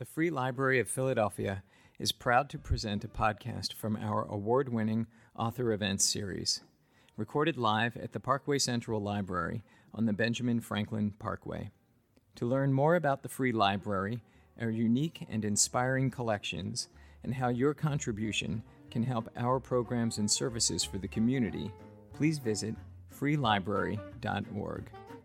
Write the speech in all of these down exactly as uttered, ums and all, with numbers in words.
The Free Library of Philadelphia is proud to present a podcast from our award-winning Author Events series, recorded live at the Parkway Central Library on the Benjamin Franklin Parkway. To learn more about the Free Library, our unique and inspiring collections, and how your contribution can help our programs and services for the community, please visit free library dot org.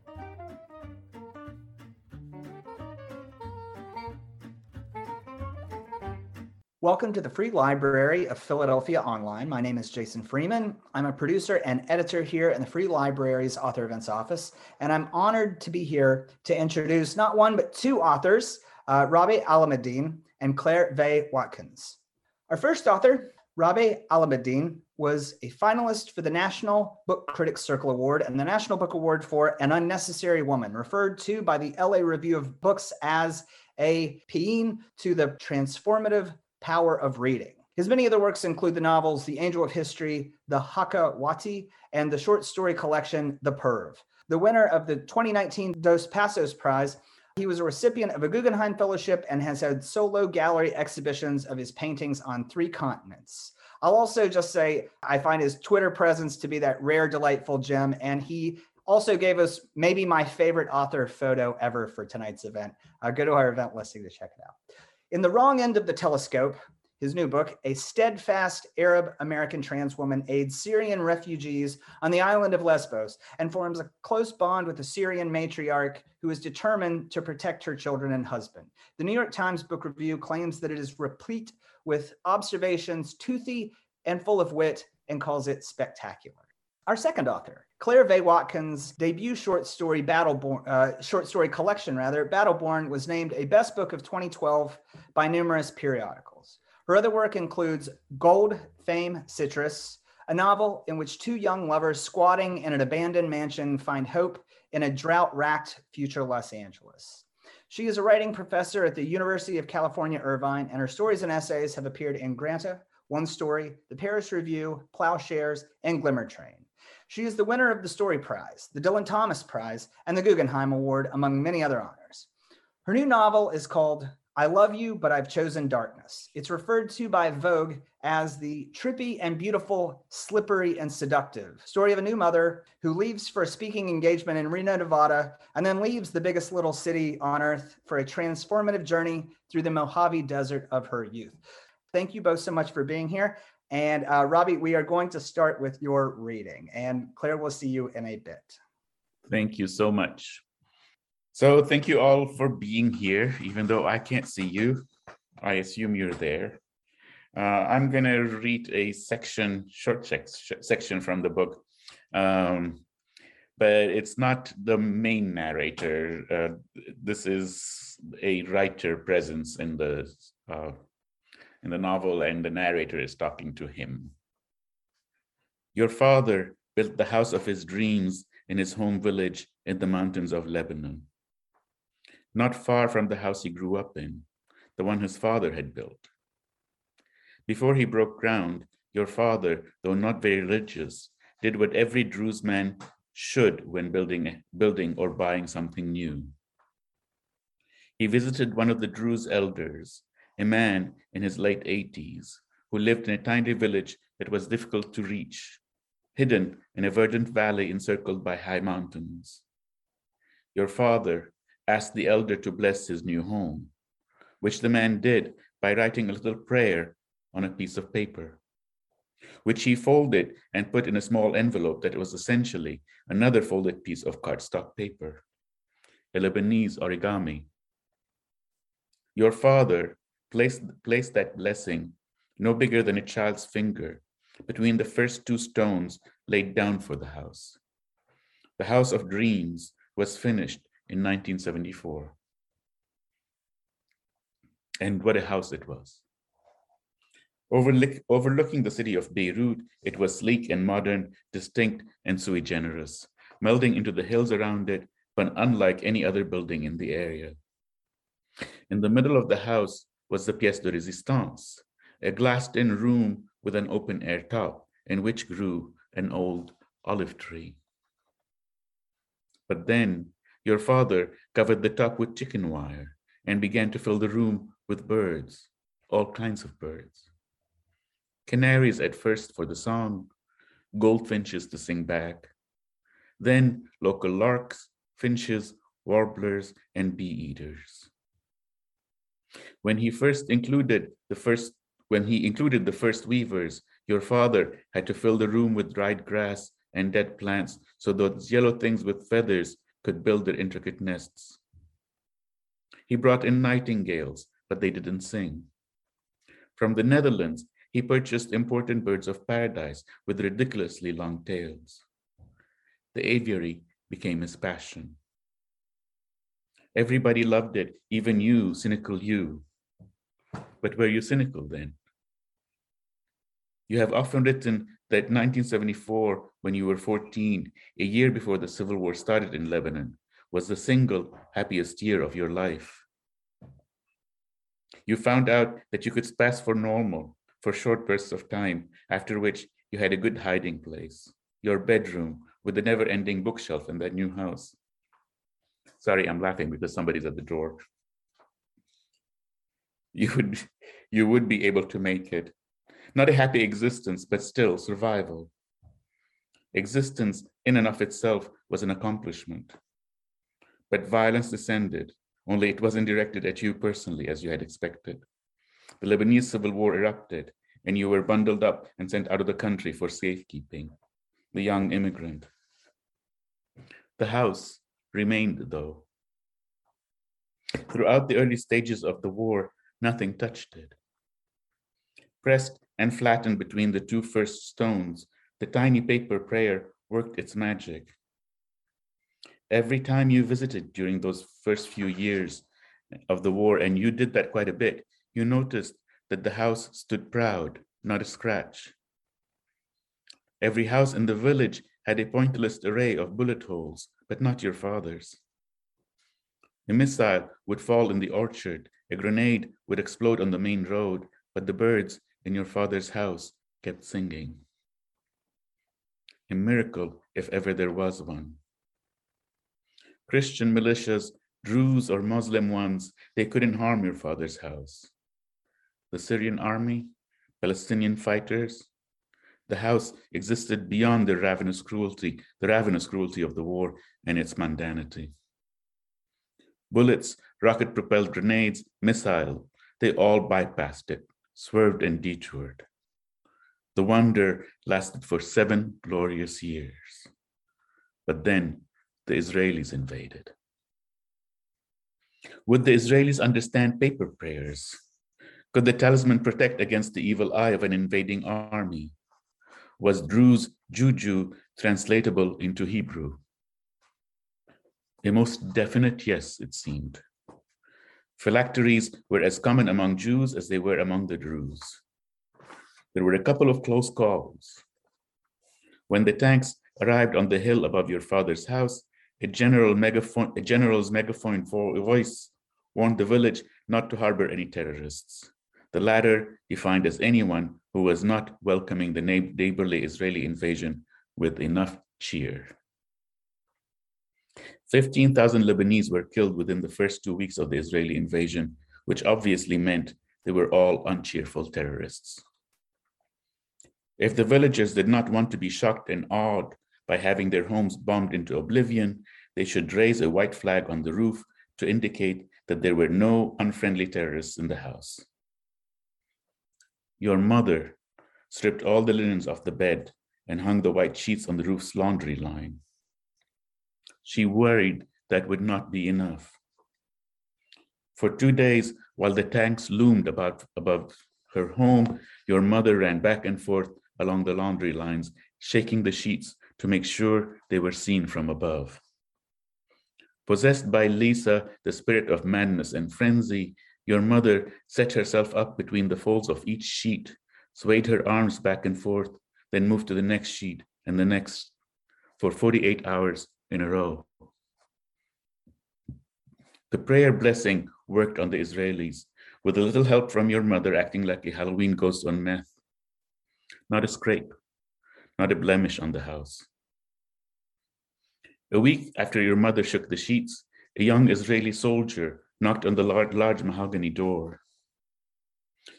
Welcome to the Free Library of Philadelphia Online. My name is Jason Freeman. I'm a producer and editor here in the Free Library's Author Events office, and I'm honored to be here to introduce not one, but two authors, uh, Rabih Alameddine and Claire Vaye Watkins. Our first author, Rabih Alameddine, was a finalist for the National Book Critics Circle Award and the National Book Award for An Unnecessary Woman, referred to by the L A Review of Books as a paean to the transformative power of reading. His many other works include the novels The Angel of History, The Hakawati, and the short story collection The Perv. The winner of the twenty nineteen Dos Passos Prize, he was a recipient of a Guggenheim Fellowship and has had solo gallery exhibitions of his paintings on three continents. I'll also just say I find his Twitter presence to be that rare, delightful gem, and he also gave us maybe my favorite author photo ever for tonight's event. Uh, go to our event listing to check it out. In The Wrong End of the Telescope, his new book, a steadfast Arab-American trans woman aids Syrian refugees on the island of Lesbos and forms a close bond with a Syrian matriarch who is determined to protect her children and husband. The New York Times Book Review claims that it is replete with observations, toothy and full of wit, and calls it spectacular. Our second author, Claire Vaye Watkins' debut short story, Battleborn, uh, short story collection, rather, Battleborn, was named a best book of twenty twelve by numerous periodicals. Her other work includes Gold, Fame, Citrus, a novel in which two young lovers squatting in an abandoned mansion find hope in a drought-racked future Los Angeles. She is a writing professor at the University of California, Irvine, and her stories and essays have appeared in Granta, One Story, The Paris Review, Plowshares, and Glimmer Train. She is the winner of the Story Prize, the Dylan Thomas Prize, and the Guggenheim Award, among many other honors. Her new novel is called I Love You, But I've Chosen Darkness. It's referred to by Vogue as the trippy and beautiful, slippery and seductive story of a new mother who leaves for a speaking engagement in Reno, Nevada, and then leaves the biggest little city on earth for a transformative journey through the Mojave Desert of her youth. Thank you both so much for being here. And uh, Rabih, we are going to start with your reading, and Claire will see you in a bit. Thank you so much. So thank you all for being here, even though I can't see you. I assume you're there. Uh, I'm going to read a section, short section from the book, um, but it's not the main narrator. Uh, this is a writer presence in the uh, in the novel, and the narrator is talking to him. Your father built the house of his dreams in his home village in the mountains of Lebanon. Not far from the house he grew up in, the one his father had built. Before he broke ground, your father, though not very religious, did what every Druze man should when building, building or buying something new. He visited one of the Druze elders, a man in his late eighties, who lived in a tiny village that was difficult to reach, hidden in a verdant valley encircled by high mountains. Your father asked the elder to bless his new home, which the man did by writing a little prayer on a piece of paper, which he folded and put in a small envelope that was essentially another folded piece of cardstock paper, a Lebanese origami. Your father placed, placed that blessing, no bigger than a child's finger, between the first two stones laid down for the house. The house of dreams was finished in nineteen seventy-four. And what a house it was. Overlook, overlooking the city of Beirut, it was sleek and modern, distinct and sui generis, melding into the hills around it, but unlike any other building in the area. In the middle of the house was the pièce de résistance, a glassed-in room with an open-air top in which grew an old olive tree. But then your father covered the top with chicken wire and began to fill the room with birds, all kinds of birds. Canaries at first for the song, goldfinches to sing back, then local larks, finches, warblers, and bee-eaters. When he first included the first, when he included the first weavers, your father had to fill the room with dried grass and dead plants so those yellow things with feathers could build their intricate nests. He brought in nightingales, but they didn't sing. From the Netherlands, he purchased important birds of paradise with ridiculously long tails. The aviary became his passion. Everybody loved it, even you, cynical you. But were you cynical then? You have often written that nineteen seventy-four, when you were fourteen, a year before the civil war started in Lebanon, was the single happiest year of your life. You found out that you could pass for normal for short bursts of time, after which you had a good hiding place, your bedroom with the never-ending bookshelf in that new house. Sorry, I'm laughing because somebody's at the door. You would, you would be able to make it. Not a happy existence, but still survival. Existence in and of itself was an accomplishment. But violence descended, only it wasn't directed at you personally as you had expected. The Lebanese civil war erupted, and you were bundled up and sent out of the country for safekeeping, the young immigrant. The house remained, though. Throughout the early stages of the war, nothing touched it. Pressed and flattened between the two first stones, the tiny paper prayer worked its magic. Every time you visited during those first few years of the war, and you did that quite a bit, you noticed that the house stood proud, not a scratch. Every house in the village had a pointillist array of bullet holes, but not your father's. A missile would fall in the orchard, a grenade would explode on the main road, but the birds in your father's house kept singing. A miracle, if ever there was one. Christian militias, Druze or Muslim ones, they couldn't harm your father's house. The Syrian army, Palestinian fighters, the house existed beyond the ravenous cruelty, the ravenous cruelty of the war and its mundanity. Bullets, rocket-propelled grenades, missile, they all bypassed it, swerved and detoured. The wonder lasted for seven glorious years. But then the Israelis invaded. Would the Israelis understand paper prayers? Could the talisman protect against the evil eye of an invading army? Was Druze juju translatable into Hebrew? A most definite yes, it seemed. Phylacteries were as common among Jews as they were among the Druze. There were a couple of close calls. When the tanks arrived on the hill above your father's house, a, general megaphone, a general's megaphone voice warned the village not to harbor any terrorists. The latter defined as anyone who was not welcoming the neighborly Israeli invasion with enough cheer. fifteen thousand Lebanese were killed within the first two weeks of the Israeli invasion, which obviously meant they were all uncheerful terrorists. If the villagers did not want to be shocked and awed by having their homes bombed into oblivion, they should raise a white flag on the roof to indicate that there were no unfriendly terrorists in the house. Your mother stripped all the linens off the bed and hung the white sheets on the roof's laundry line. She worried that would not be enough. For two days, while the tanks loomed about, above her home, your mother ran back and forth along the laundry lines, shaking the sheets to make sure they were seen from above. Possessed by Lisa, the spirit of madness and frenzy, your mother set herself up between the folds of each sheet, swayed her arms back and forth, then moved to the next sheet and the next for forty-eight hours in a row. The prayer blessing worked on the Israelis, with a little help from your mother acting like a Halloween ghost on meth. Not a scrape, not a blemish on the house. A week after your mother shook the sheets, a young Israeli soldier knocked on the large, large mahogany door.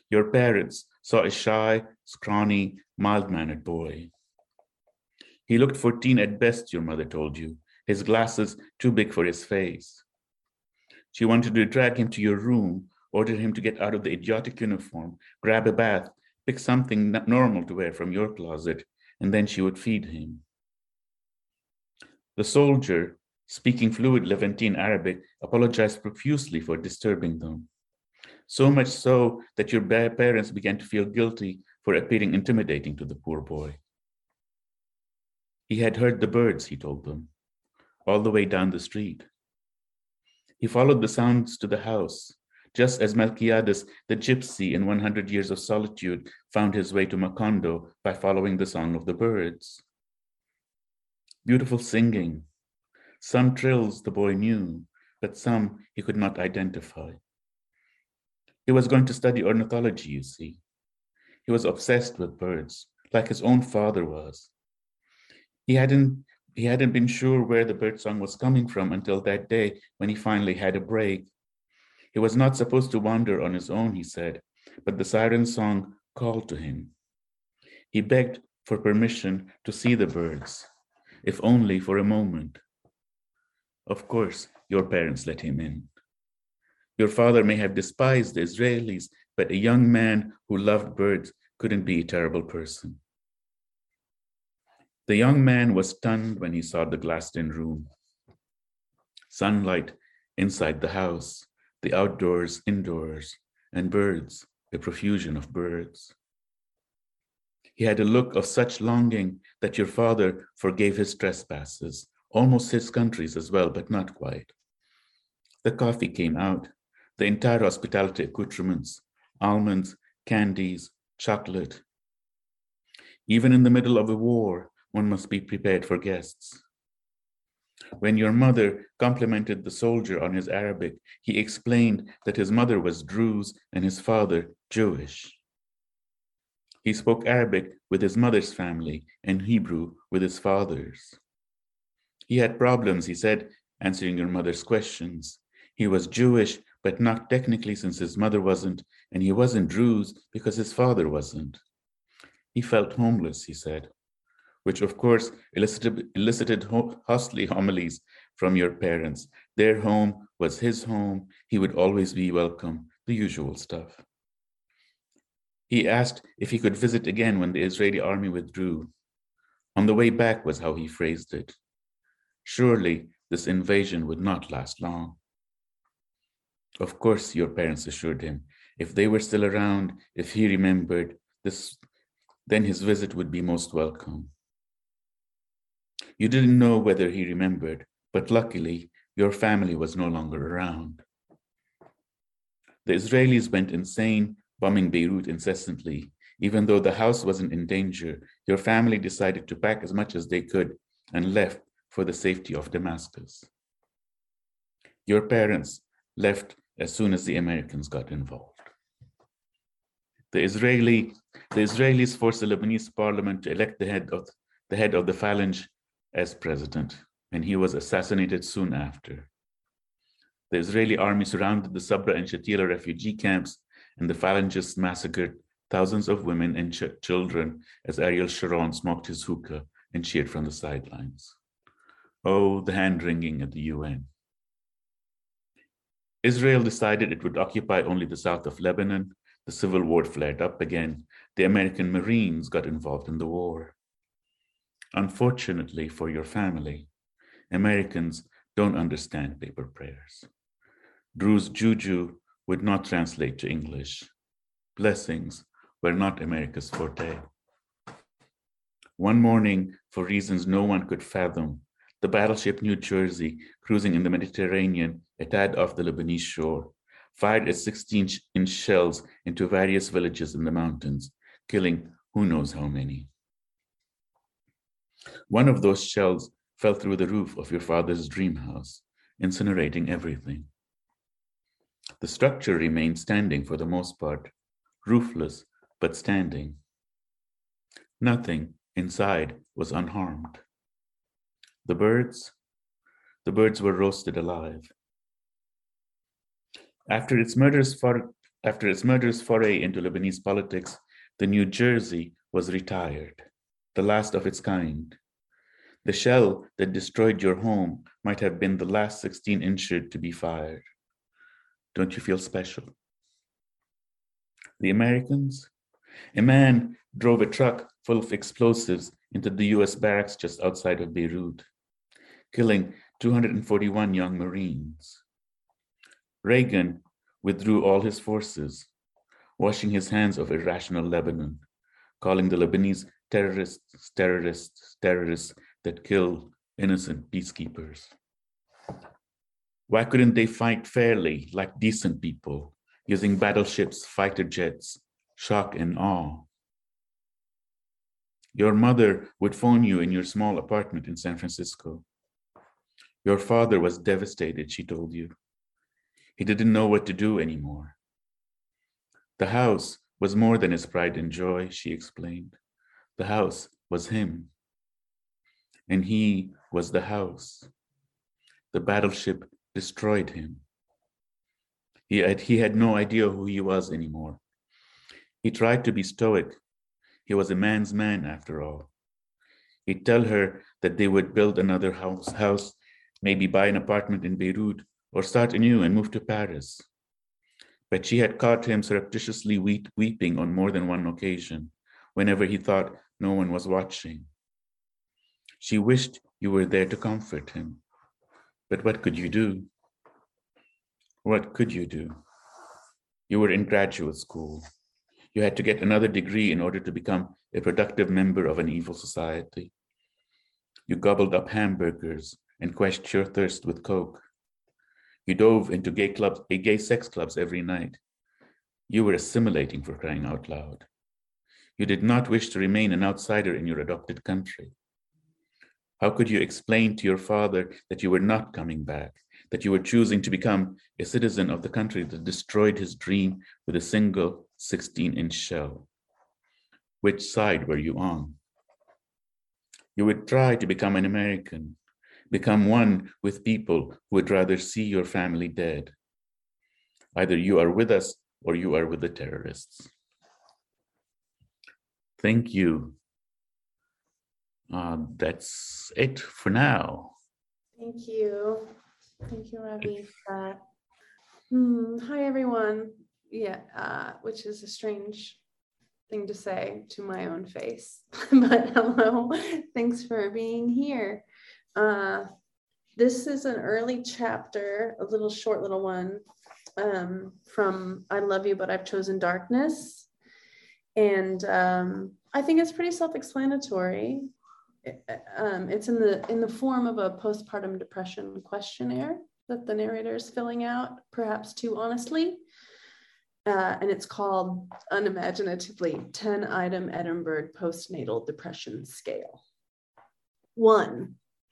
Your parents saw a shy, scrawny, mild-mannered boy. He looked fourteen at best, your mother told you, his glasses too big for his face. She wanted to drag him to your room, order him to get out of the idiotic uniform, grab a bath, pick something normal to wear from your closet, and then she would feed him. The soldier, speaking fluid Levantine Arabic, apologized profusely for disturbing them. So much so that your parents began to feel guilty for appearing intimidating to the poor boy. He had heard the birds, he told them, all the way down the street. He followed the sounds to the house, just as Melquiades, the gypsy in one hundred Years of Solitude, found his way to Macondo by following the song of the birds. Beautiful singing. Some trills the boy knew, but some he could not identify. He was going to study ornithology, you see. He was obsessed with birds, like his own father was. He hadn't, he hadn't been sure where the birdsong was coming from until that day when he finally had a break. He was not supposed to wander on his own, he said, but the siren song called to him. He begged for permission to see the birds, if only for a moment. Of course, your parents let him in. Your father may have despised the Israelis, but a young man who loved birds couldn't be a terrible person. The young man was stunned when he saw the glassed-in room. Sunlight inside the house, the outdoors indoors, and birds, a profusion of birds. He had a look of such longing that your father forgave his trespasses, almost his countries as well, but not quite. The coffee came out, the entire hospitality accoutrements, almonds, candies, chocolate. Even in the middle of a war, one must be prepared for guests. When your mother complimented the soldier on his Arabic, he explained that his mother was Druze and his father Jewish. He spoke Arabic with his mother's family and Hebrew with his father's. He had problems, he said, answering your mother's questions. He was Jewish, but not technically since his mother wasn't, and he wasn't Druze because his father wasn't. He felt homeless, he said, which of course elicited, elicited hostile homilies from your parents. Their home was his home. He would always be welcome, the usual stuff. He asked if he could visit again when the Israeli army withdrew. On the way back was how he phrased it. Surely this invasion would not last long. Of course, your parents assured him, if they were still around, if he remembered, this, then his visit would be most welcome. You didn't know whether he remembered, but luckily, your family was no longer around. The Israelis went insane, bombing Beirut incessantly. Even though the house wasn't in danger, your family decided to pack as much as they could and left for the safety of Damascus. Your parents left as soon as the Americans got involved. The Israeli, the Israelis forced the Lebanese parliament to elect the head of the head of the Phalange as president, and he was assassinated soon after. The Israeli army surrounded the Sabra and Shatila refugee camps, and the Phalangists massacred thousands of women and ch- children as Ariel Sharon smoked his hookah and cheered from the sidelines. Oh, the hand-wringing at the U N. Israel decided it would occupy only the south of Lebanon. The civil war flared up again. The American Marines got involved in the war. Unfortunately for your family, Americans don't understand paper prayers. Druze juju would not translate to English. Blessings were not America's forte. One morning, for reasons no one could fathom, the battleship New Jersey, cruising in the Mediterranean a tad off the Lebanese shore, fired its sixteen-inch shells into various villages in the mountains, killing who knows how many. One of those shells fell through the roof of your father's dream house, incinerating everything. The structure remained standing for the most part, roofless but standing. Nothing inside was unharmed. The birds, the birds were roasted alive. After its murderous After its murderous foray into Lebanese politics, the New Jersey was retired, the last of its kind. The shell that destroyed your home might have been the last sixteen incher to be fired. Don't you feel special? The Americans? A man drove a truck full of explosives into the U S barracks just outside of Beirut, killing two hundred forty-one young Marines. Reagan withdrew all his forces, washing his hands of irrational Lebanon, calling the Lebanese terrorists, terrorists, terrorists that kill innocent peacekeepers. Why couldn't they fight fairly like decent people, using battleships, fighter jets, shock and awe? Your mother would phone you in your small apartment in San Francisco. Your father was devastated, she told you. He didn't know what to do anymore. The house was more than his pride and joy, she explained. The house was him. And he was the house. The battleship destroyed him. He had, he had no idea who he was anymore. He tried to be stoic. He was a man's man, after all. He'd tell her that they would build another house, house, maybe buy an apartment in Beirut, or start anew and move to Paris. But she had caught him surreptitiously weep, weeping on more than one occasion, whenever he thought no one was watching. She wished you were there to comfort him. But what could you do? What could you do? You were in graduate school. You had to get another degree in order to become a productive member of an evil society. You gobbled up hamburgers and quenched your thirst with Coke. You dove into gay clubs, gay sex clubs every night. You were assimilating, for crying out loud. You did not wish to remain an outsider in your adopted country. How could you explain to your father that you were not coming back, that you were choosing to become a citizen of the country that destroyed his dream with a single sixteen-inch shell? Which side were you on? You would try to become an American, become one with people who would rather see your family dead. Either you are with us or you are with the terrorists. Thank you. Uh, that's it for now. Thank you. Thank you, Ravi, for that. Hmm. Hi, everyone. Yeah, uh, which is a strange thing to say to my own face, but hello. Thanks for being here. Uh, this is an early chapter, a little short little one um, from I Love You, But I've Chosen Darkness. And um, I think it's pretty self-explanatory. It, um, it's in the in the form of a postpartum depression questionnaire that the narrator is filling out, perhaps too honestly. Uh, and it's called, unimaginatively, ten-item Edinburgh Postnatal Depression Scale. One,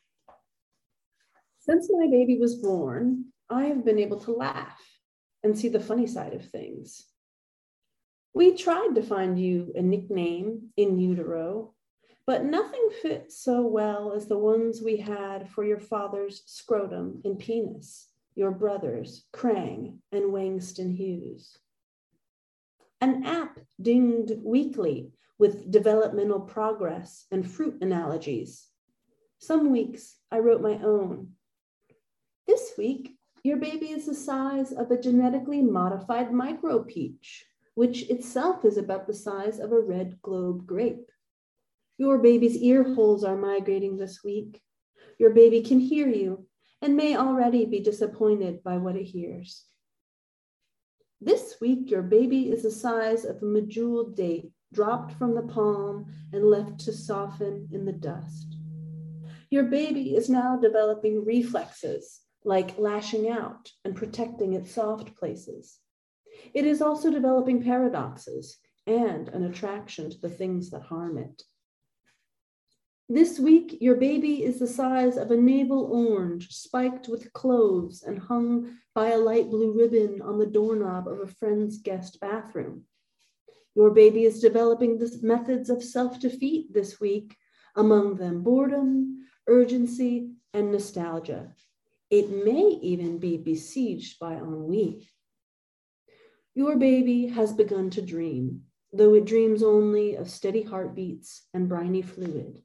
since my baby was born, I have been able to laugh and see the funny side of things. We tried to find you a nickname in utero, but nothing fits so well as the ones we had for your father's scrotum and penis, your brothers, Krang and Wangston Hughes. An app dinged weekly with developmental progress and fruit analogies. Some weeks I wrote my own. This week, your baby is the size of a genetically modified micro peach, which itself is about the size of a red globe grape. Your baby's ear holes are migrating this week. Your baby can hear you and may already be disappointed by what it hears. This week, your baby is the size of a medjool date dropped from the palm and left to soften in the dust. Your baby is now developing reflexes like lashing out and protecting its soft places. It is also developing paradoxes and an attraction to the things that harm it. This week, your baby is the size of a navel orange spiked with cloves and hung by a light blue ribbon on the doorknob of a friend's guest bathroom. Your baby is developing the methods of self-defeat this week, among them boredom, urgency, and nostalgia. It may even be besieged by ennui. Your baby has begun to dream, though it dreams only of steady heartbeats and briny fluid.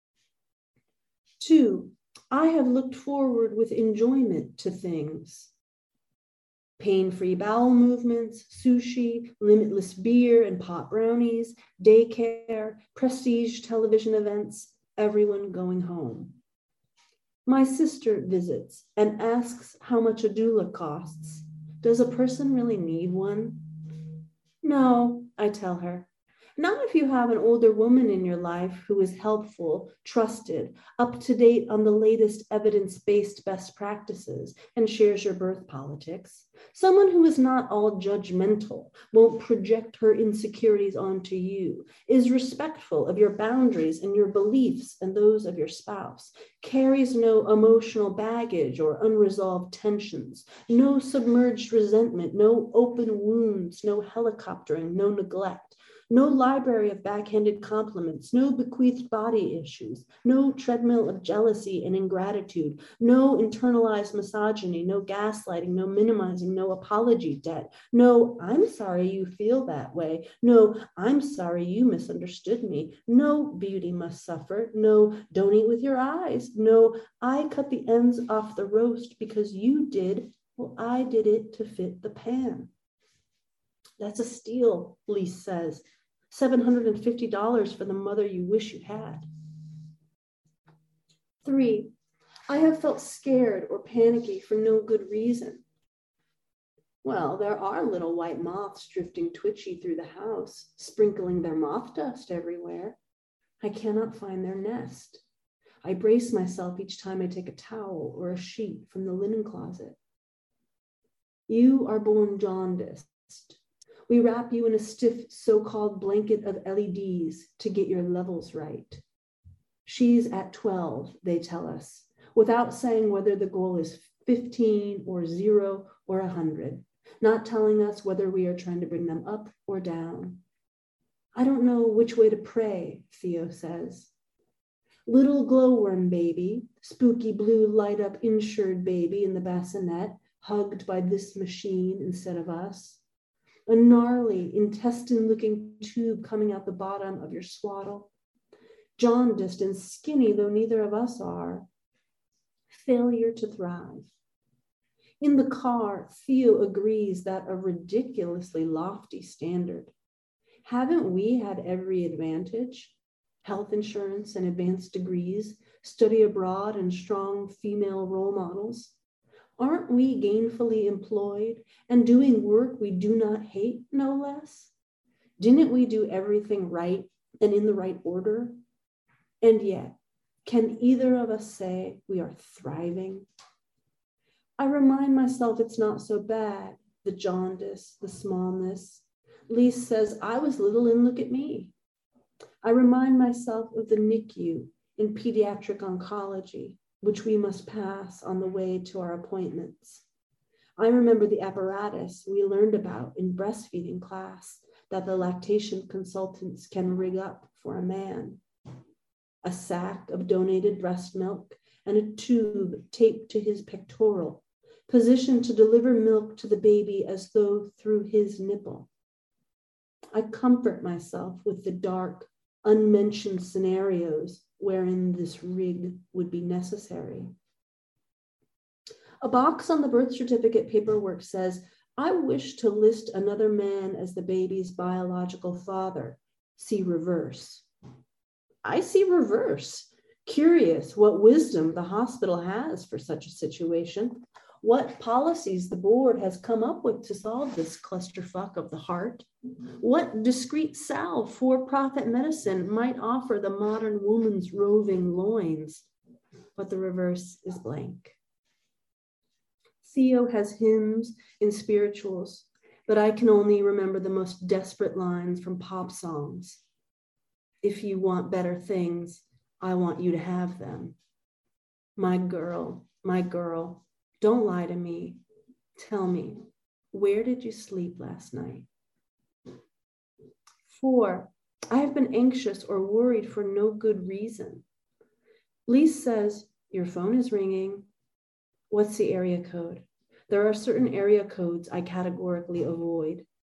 Two, I have looked forward with enjoyment to things. Pain-free bowel movements, sushi, limitless beer and pot brownies, daycare, prestige television events, everyone going home. My sister visits and asks how much a doula costs. Does a person really need one? No, I tell her. Not if you have an older woman in your life who is helpful, trusted, up to date on the latest evidence-based best practices, and shares your birth politics. Someone who is not all judgmental, won't project her insecurities onto you, is respectful of your boundaries and your beliefs and those of your spouse, carries no emotional baggage or unresolved tensions, no submerged resentment, no open wounds, no helicoptering, no neglect. No library of backhanded compliments, no bequeathed body issues, no treadmill of jealousy and ingratitude, no internalized misogyny, no gaslighting, no minimizing, no apology debt, no, I'm sorry you feel that way, no, I'm sorry you misunderstood me, no, beauty must suffer, no, don't eat with your eyes, no, I cut the ends off the roast because you did, well, I did it to fit the pan. That's a steal, Lise says. seven hundred fifty dollars for the mother you wish you had. Three, I have felt scared or panicky for no good reason. Well, there are little white moths drifting twitchy through the house, sprinkling their moth dust everywhere. I cannot find their nest. I brace myself each time I take a towel or a sheet from the linen closet. You are born jaundiced. We wrap you in a stiff so-called blanket of L E Ds to get your levels right. She's at twelve, they tell us, without saying whether the goal is fifteen or zero or one hundred, not telling us whether we are trying to bring them up or down. I don't know which way to pray, Theo says. Little glowworm baby, spooky blue light up insured baby in the bassinet, hugged by this machine instead of us. A gnarly, intestine-looking tube coming out the bottom of your swaddle. Jaundiced and skinny, though neither of us are. Failure to thrive. In the car, Theo agrees that a ridiculously lofty standard. Haven't we had every advantage? Health insurance and advanced degrees, study abroad and strong female role models. Aren't we gainfully employed and doing work we do not hate, no less? Didn't we do everything right and in the right order? And yet, can either of us say we are thriving? I remind myself it's not so bad, the jaundice, the smallness. Lise says, I was little and look at me. I remind myself of the N I C U in pediatric oncology, which we must pass on the way to our appointments. I remember the apparatus we learned about in breastfeeding class that the lactation consultants can rig up for a man. A sack of donated breast milk and a tube taped to his pectoral, positioned to deliver milk to the baby as though through his nipple. I comfort myself with the dark, unmentioned scenarios wherein this rig would be necessary. A box on the birth certificate paperwork says, I wish to list another man as the baby's biological father. See reverse. I see reverse. Curious what wisdom the hospital has for such a situation. What policies the board has come up with to solve this clusterfuck of the heart. What discreet salve for-profit medicine might offer the modern woman's roving loins. But the reverse is blank. Theo has hymns and spirituals, but I can only remember the most desperate lines from pop songs. If you want better things, I want you to have them. My girl, my girl, don't lie to me. Tell me, where did you sleep last night? Four, I have been anxious or worried for no good reason. Lise says, your phone is ringing. What's the area code? There are certain area codes I categorically avoid.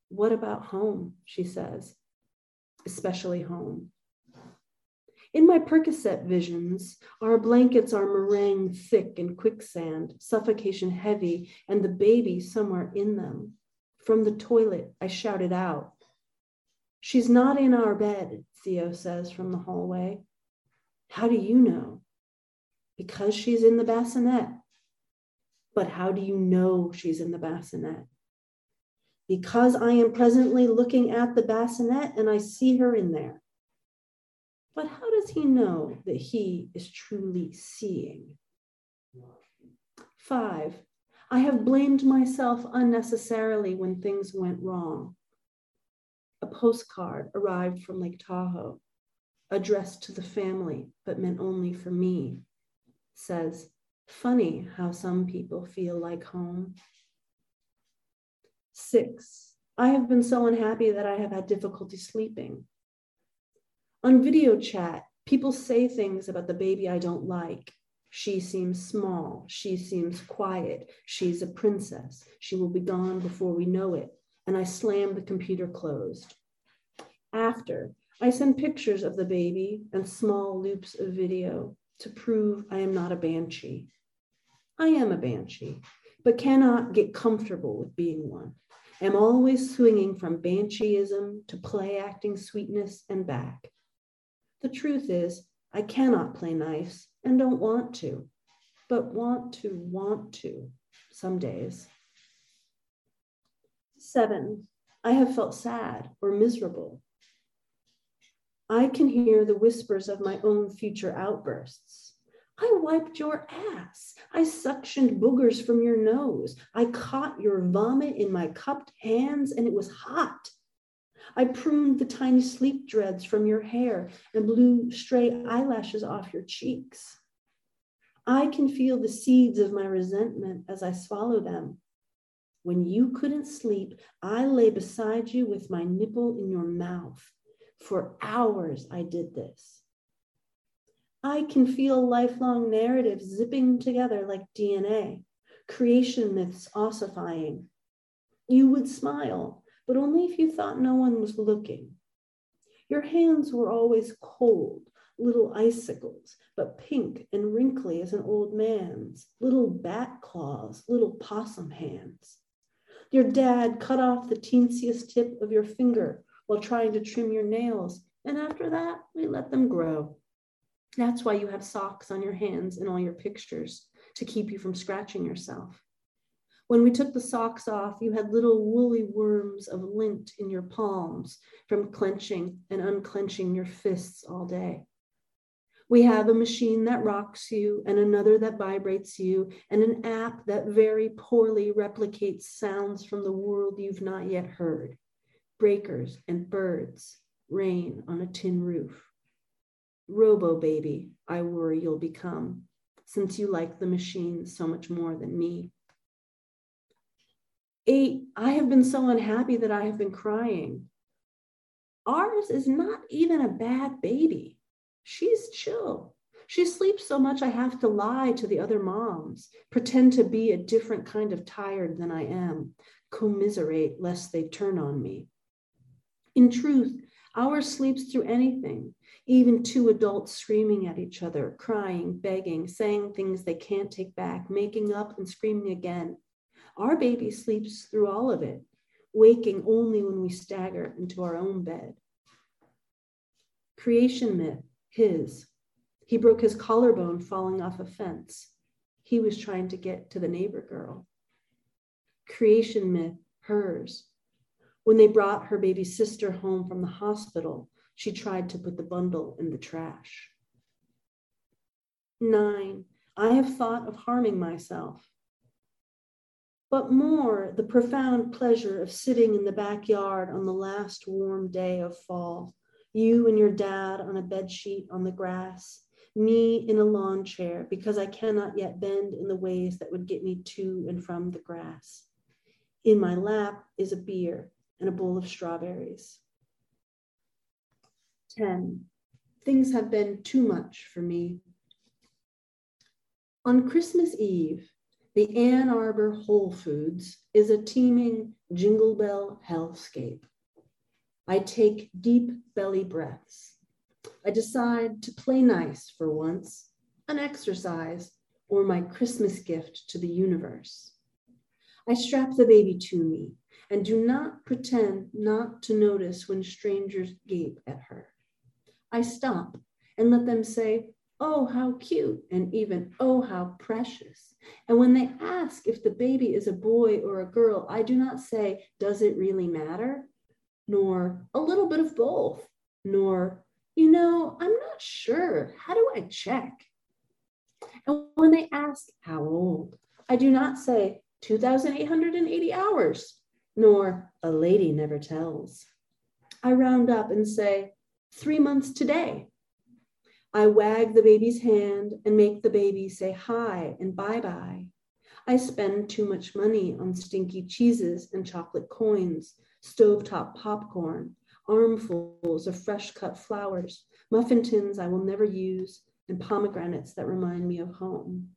What about home, she says, especially home. In my Percocet visions, our blankets are meringue thick and quicksand, suffocation heavy, and the baby somewhere in them. From the toilet, I shouted out. She's not in our bed, Theo says from the hallway. How do you know? Because she's in the bassinet. But how do you know she's in the bassinet? Because I am presently looking at the bassinet and I see her in there. But how does he know that he is truly seeing? Five, I have blamed myself unnecessarily when things went wrong. A postcard arrived from Lake Tahoe, addressed to the family, but meant only for me. Says, funny how some people feel like home. Six, I have been so unhappy that I have had difficulty sleeping. On video chat, people say things about the baby I don't like. She seems small. She seems quiet. She's a princess. She will be gone before we know it. And I slam the computer closed. After, I send pictures of the baby and small loops of video to prove I am not a banshee. I am a banshee, but cannot get comfortable with being one. I'm always swinging from bansheeism to play acting sweetness and back. The truth is, I cannot play nice and don't want to, but want to want to some days. Seven, I have felt sad or miserable. I can hear the whispers of my own future outbursts. I wiped your ass. I suctioned boogers from your nose. I caught your vomit in my cupped hands and it was hot. I pruned the tiny sleep dreads from your hair and blew stray eyelashes off your cheeks. I can feel the seeds of my resentment as I swallow them. When you couldn't sleep, I lay beside you with my nipple in your mouth. For hours I did this. I can feel lifelong narratives zipping together like D N A, creation myths ossifying. You would smile, but only if you thought no one was looking. Your hands were always cold, little icicles, but pink and wrinkly as an old man's, little bat claws, little possum hands. Your dad cut off the teensiest tip of your finger while trying to trim your nails, and after that, we let them grow. That's why you have socks on your hands in all your pictures, to keep you from scratching yourself. When we took the socks off, you had little woolly worms of lint in your palms from clenching and unclenching your fists all day. We have a machine that rocks you and another that vibrates you and an app that very poorly replicates sounds from the world you've not yet heard. Breakers and birds, rain on a tin roof. Robo baby, I worry you'll become, since you like the machine so much more than me. Eight, I have been so unhappy that I have been crying. Ours is not even a bad baby. She's chill. She sleeps so much I have to lie to the other moms, pretend to be a different kind of tired than I am, commiserate lest they turn on me. In truth, ours sleeps through anything, even two adults screaming at each other, crying, begging, saying things they can't take back, making up and screaming again. Our baby sleeps through all of it, waking only when we stagger into our own bed. Creation myth, his. He broke his collarbone falling off a fence. He was trying to get to the neighbor girl. Creation myth, hers. When they brought her baby sister home from the hospital, she tried to put the bundle in the trash. Nine, I have thought of harming myself. But more, the profound pleasure of sitting in the backyard on the last warm day of fall, you and your dad on a bedsheet on the grass, me in a lawn chair because I cannot yet bend in the ways that would get me to and from the grass. In my lap is a beer and a bowl of strawberries. Ten, things have been too much for me. On Christmas Eve, The Ann Arbor Whole Foods is a teeming Jingle Bell hellscape. I take deep belly breaths. I decide to play nice for once, an exercise or my Christmas gift to the universe. I strap the baby to me and do not pretend not to notice when strangers gape at her. I stop and let them say, "Oh, how cute," and even, "Oh, how precious." And when they ask if the baby is a boy or a girl, I do not say, "Does it really matter?" Nor, "A little bit of both," nor, "You know, I'm not sure. How do I check?" And when they ask, "How old?" I do not say, two thousand eight hundred eighty hours, nor, "A lady never tells." I round up and say, "Three months today." I wag the baby's hand and make the baby say hi and bye-bye. I spend too much money on stinky cheeses and chocolate coins, stovetop popcorn, armfuls of fresh cut flowers, muffin tins I will never use, and pomegranates that remind me of home.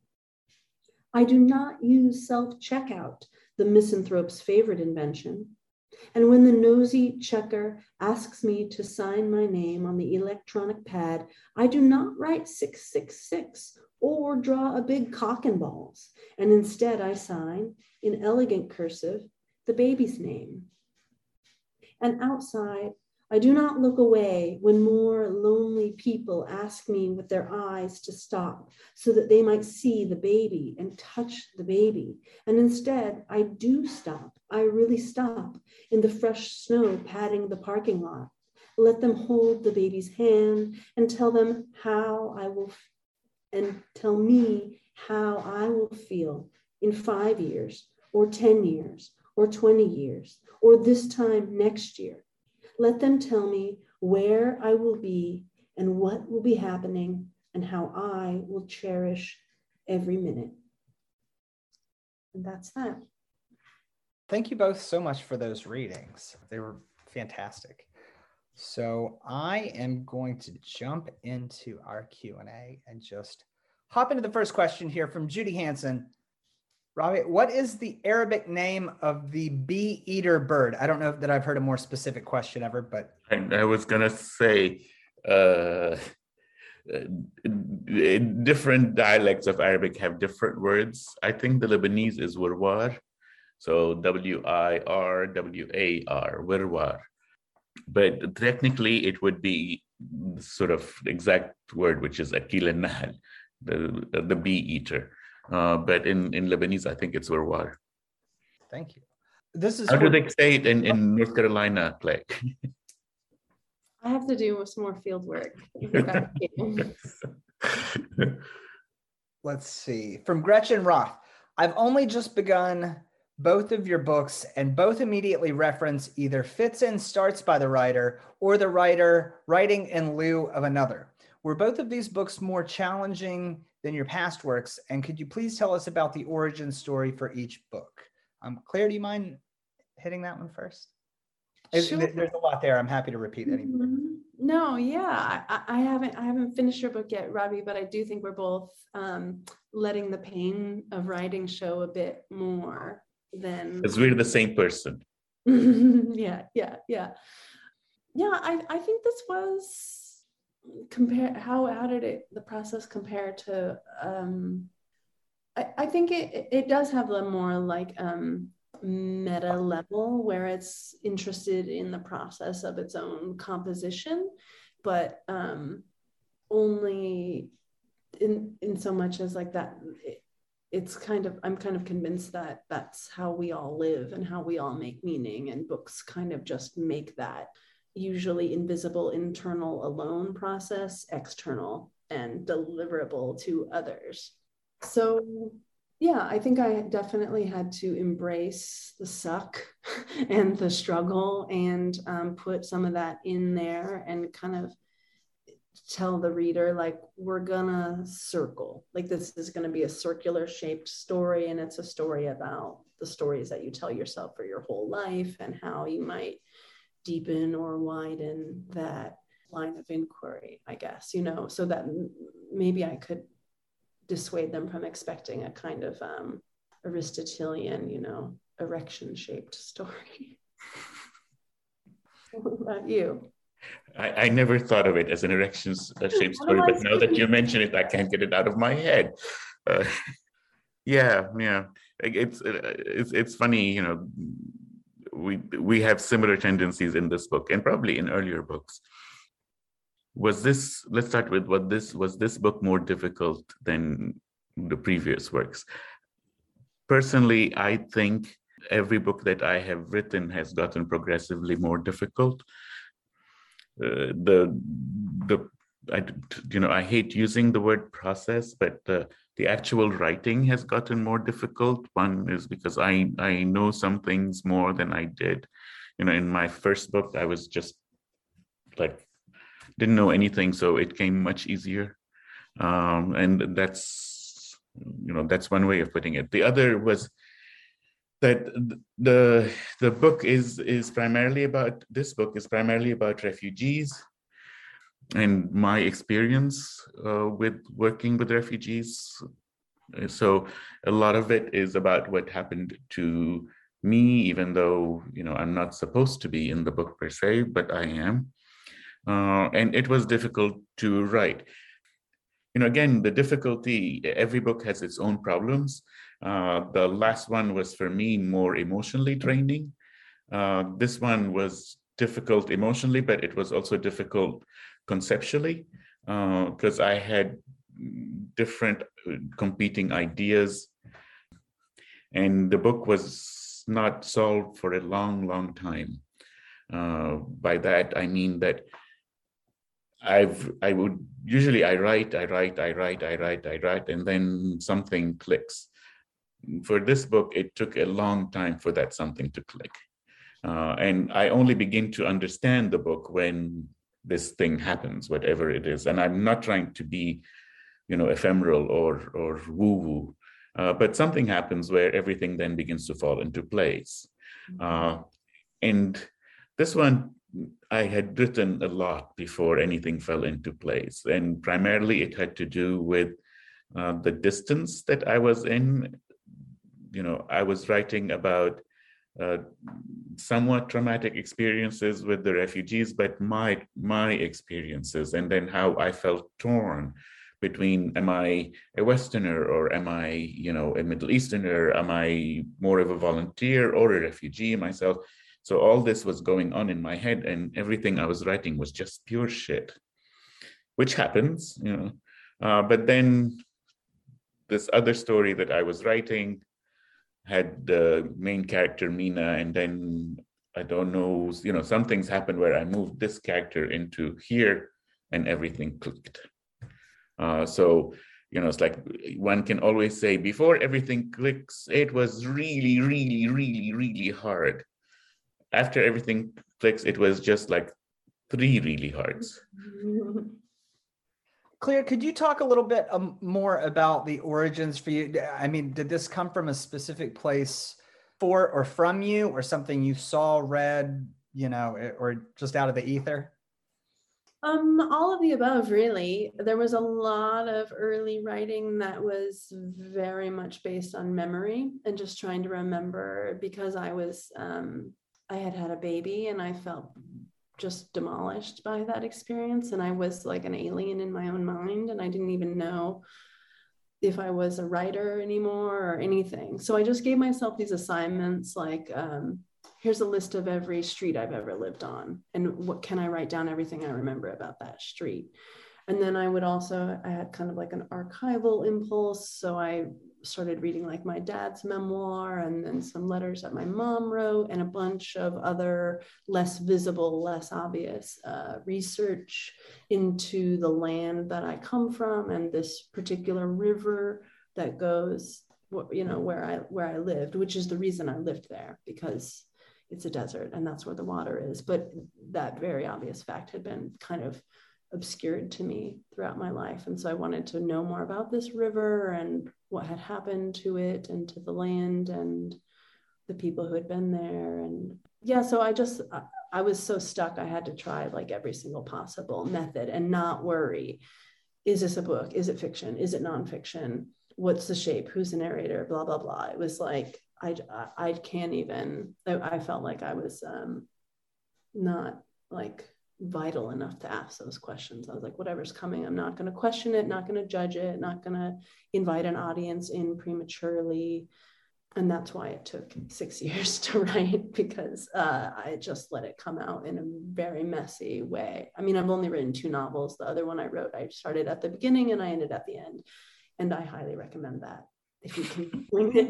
I do not use self-checkout, the misanthrope's favorite invention. And when the nosy checker asks me to sign my name on the electronic pad, I do not write six six six or draw a big cock and balls. And instead I sign, in elegant cursive, the baby's name. And outside, I do not look away when more lonely people ask me with their eyes to stop so that they might see the baby and touch the baby. And instead, I do stop. I really stop in the fresh snow padding the parking lot. Let them hold the baby's hand and tell them how I will, f- and tell me how I will feel in five years or ten years or twenty years or this time next year. Let them tell me where I will be and what will be happening and how I will cherish every minute. And that's that. Thank you both so much for those readings. They were fantastic. So I am going to jump into our Q and A and just hop into the first question here from Judy Hansen. Robbie, what is the Arabic name of the bee-eater bird? I don't know that I've heard a more specific question ever, but... I, I was going to say uh, different dialects of Arabic have different words. I think the Lebanese is wirwar, so W I R W A R, wirwar. But technically it would be sort of exact word, which is akil al-nahl, the, the bee-eater. Uh, but in, in Lebanese, I think it's wirwar. Thank you. This is How for... do they say it in, in North Carolina, Clay? I have to do some more field work. Let's see. From Gretchen Roth. I've only just begun both of your books and both immediately reference either fits and starts by the writer or the writer writing in lieu of another. Were both of these books more challenging than your past works? And could you please tell us about the origin story for each book? Um, Claire, do you mind hitting that one first? Sure. There's a lot there. I'm happy to repeat any. Mm-hmm. No, yeah, I, I haven't I haven't finished your book yet, Robbie, but I do think we're both um, letting the pain of writing show a bit more than... Because we're the same person. yeah, yeah, yeah. Yeah, I, I think this was... compare how how did it the process compare to um I, I think it it does have a more like um meta level where it's interested in the process of its own composition, but um only in in so much as like that it, it's kind of I'm kind of convinced that that's how we all live and how we all make meaning, and books kind of just make that usually invisible internal alone process external and deliverable to others. So yeah, I think I definitely had to embrace the suck and the struggle and um, put some of that in there and kind of tell the reader, like, we're gonna circle, like this is gonna be a circular shaped story, and it's a story about the stories that you tell yourself for your whole life and how you might deepen or widen that line of inquiry, I guess, you know, so that maybe I could dissuade them from expecting a kind of um, Aristotelian, you know, erection-shaped story. What about you? I, I never thought of it as an erection-shaped story, but now that you mention it, I can't get it out of my head. Uh, yeah, yeah. It's it's it's funny, you know. We we have similar tendencies in this book, and probably in earlier books. Was this? Let's start with what this was. This book more difficult than the previous works? Personally, I think every book that I have written has gotten progressively more difficult. Uh, the the I you know I hate using the word process, but uh, the actual writing has gotten more difficult. One is because I I know some things more than I did. You know, in my first book, I was just like didn't know anything, so it came much easier. Um, and that's you know that's one way of putting it. The other was that the the book is is primarily about this book is primarily about refugees and my experience uh, with working with refugees. So a lot of it is about what happened to me, even though you know I'm not supposed to be in the book per se, but I am. Uh, and it was difficult to write. You know, again, the difficulty, every book has its own problems. Uh, the last one was for me more emotionally draining. Uh, this one was difficult emotionally, but it was also difficult conceptually because uh, I had different competing ideas. And the book was not solved for a long, long time. Uh, by that, I mean that I've, I would, usually I write, I write, I write, I write, I write, and then something clicks. For this book, it took a long time for that something to click. Uh, and I only begin to understand the book when this thing happens, whatever it is. And I'm not trying to be, you know, ephemeral or, or woo-woo, uh, but something happens where everything then begins to fall into place. Uh, and this one, I had written a lot before anything fell into place. And primarily it had to do with uh, the distance that I was in. You know, I was writing about uh, somewhat traumatic experiences with the refugees, but my my experiences, and then how I felt torn between, am I a Westerner or am I, you know, a Middle Easterner? Am I more of a volunteer or a refugee myself? So all this was going on in my head, and everything I was writing was just pure shit, which happens, you know. Uh, but then this other story that I was writing had the main character Mina, and then I don't know, you know, some things happened where I moved this character into here, and everything clicked. Uh, so, you know, it's like one can always say, before everything clicks, it was really, really, really, really hard. After everything clicks, it was just like three really hards. Claire, could you talk a little bit um, more about the origins for you? I mean, did this come from a specific place for or from you, or something you saw, read, you know, or just out of the ether? Um, all of the above, really. There was a lot of early writing that was very much based on memory and just trying to remember, because I was, um, I had had a baby and I felt just demolished by that experience. And I was like an alien in my own mind, and I didn't even know if I was a writer anymore or anything. So I just gave myself these assignments like, um, here's a list of every street I've ever lived on, and what can I write down everything I remember about that street. And then I would also, I had kind of like an archival impulse. So I started reading like my dad's memoir, and then some letters that my mom wrote, and a bunch of other less visible, less obvious uh, research into the land that I come from, and this particular river that goes, you know, where I, where I lived, which is the reason I lived there, because it's a desert and that's where the water is. But that very obvious fact had been kind of obscured to me throughout my life. And so I wanted to know more about this river and what had happened to it and to the land and the people who had been there. And yeah, so I just, I was so stuck. I had to try like every single possible method and not worry. Is this a book? Is it fiction? Is it nonfiction? what's the shape? Who's the narrator? Blah, blah, blah. It was like, I, I can't even, I felt like I was um, not like vital enough to ask those questions. I was like, whatever's coming, I'm not going to question it, not going to judge it, not going to invite an audience in prematurely. And that's why it took six years to write, because uh, I just let it come out in a very messy way. I mean, I've only written two novels. The other one I wrote, I started at the beginning and I ended at the end. And I highly recommend that if you can bring it.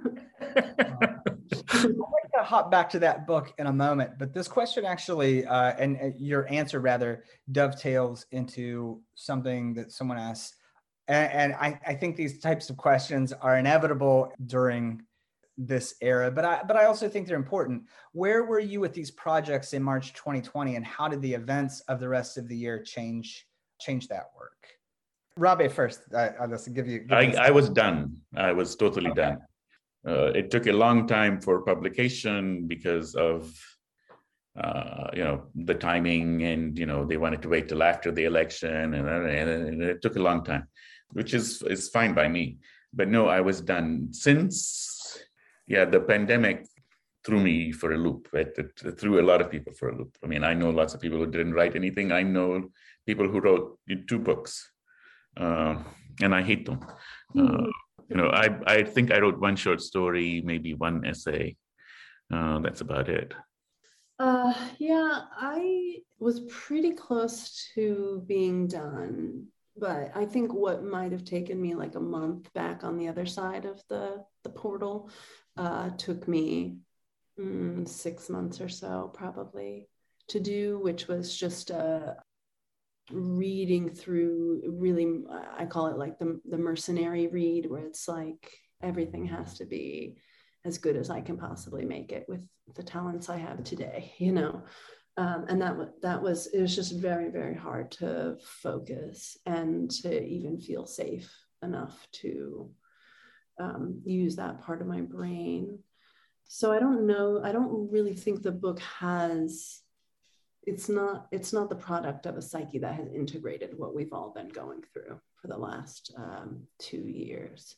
I'd like to hop back to that book in a moment, but this question actually, uh, and, and your answer rather, dovetails into something that someone asked. And, and I, I think these types of questions are inevitable during this era, but I, but I also think they're important. Where were you with these projects in March twenty twenty, and how did the events of the rest of the year change, change that work? Robbie first, I, I'll just give you. Give I, you I was done. I was totally okay. done. Uh, it took a long time for publication because of, uh, you know, the timing, and, you know, they wanted to wait till after the election, and, and it took a long time, which is, is fine by me. But no, I was done. Since, yeah, the pandemic threw me for a loop. It, it, it threw a lot of people for a loop. I mean, I know lots of people who didn't write anything. I know people who wrote two books. Uh, and I hate them. Uh, you know, I I think I wrote one short story, maybe one essay. Uh, that's about it. Uh, yeah, I was pretty close to being done, but I think what might have taken me like a month back on the other side of the the portal uh, took me mm, six months or so probably to do, which was just a reading through, really, I call it like the, the mercenary read, where it's like everything has to be as good as I can possibly make it with the talents I have today, you know. Um, and that that was, it was just very, very hard to focus and to even feel safe enough to um, use that part of my brain. So I don't know, I don't really think the book has, it's not, it's not the product of a psyche that has integrated what we've all been going through for the last um, two years.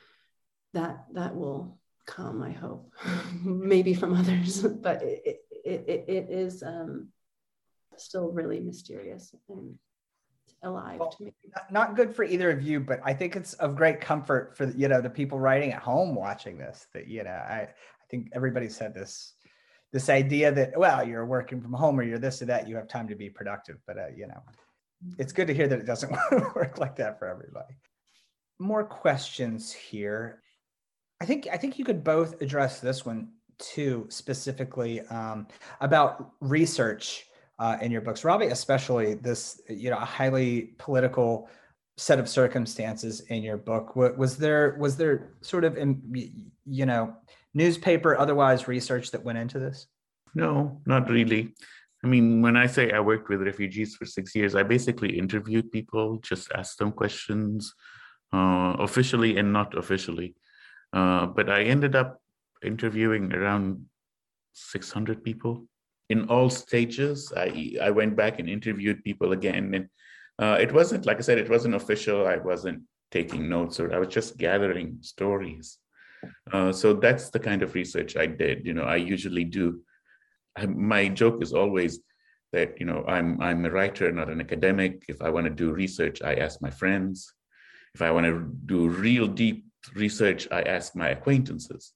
That, that will come, I hope, maybe from others, but it, it, it, it is um, still really mysterious and alive well, to me. Not good for either of you, but I think it's of great comfort for, you know, the people writing at home watching this, that, you know, I, I think everybody said this, this idea that, well, you're working from home or you're this or that, you have time to be productive, but, uh, you know, it's good to hear that it doesn't work like that for everybody. More questions here. I think, I think you could both address this one too, specifically um, about research uh, in your books. Robbie, especially this, you know, a highly political set of circumstances in your book. Was there, was there sort of, you know, newspaper, otherwise research that went into this? No, not really. I mean, when I say I worked with refugees for six years, I basically interviewed people, just asked them questions, uh, officially and not officially. Uh, but I ended up interviewing around six hundred people in all stages. I I went back and interviewed people again. And uh, it wasn't, like I said, it wasn't official. I wasn't taking notes, or I was just gathering stories. Uh, so that's the kind of research I did. You know, I usually do. I, my joke is always that, you know, I'm I'm a writer, not an academic. If I want to do research, I ask my friends. If I want to do real deep research, I ask my acquaintances.